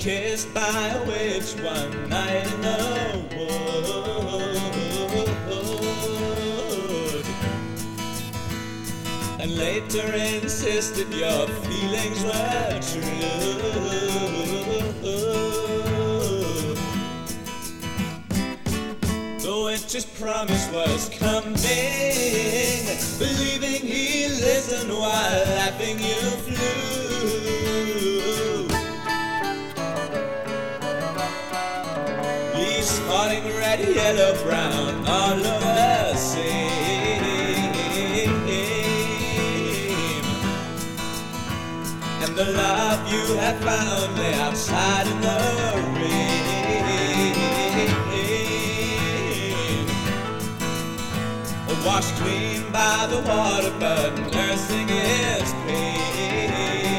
kissed by a witch one night in the wood, and later insisted your feelings were true. The witch's promise was coming, believing he listened while laughing you flew. Leaves spotting red, yellow, brown all over the same, and the love you had found lay outside in the rain. Washed clean by the water, but nursing his pain.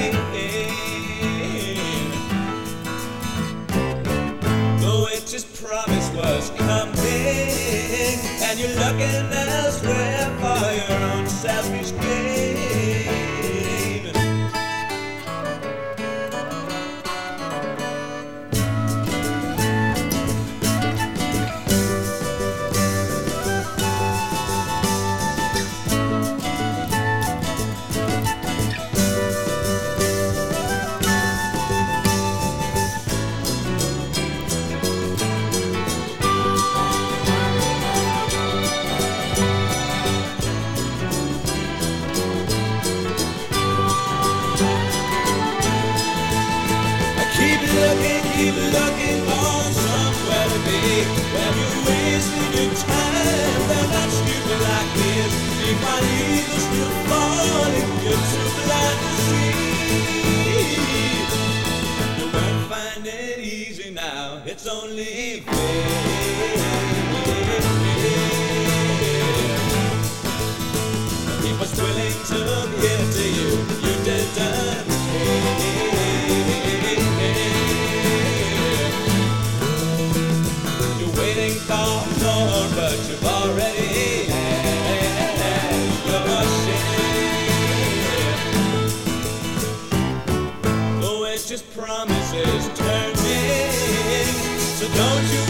The witch's promise was coming, and you're looking elsewhere for your own selfish gain. Keep looking for somewhere to be. When you're wasting your time, they're not stupid like this. They find evil still falling, you're too blind to see. You won't find it easy now, it's only fair. He was willing to give to you, you didn't care. Waiting for more, but you've already had your share. The witch's promises turning, so don't you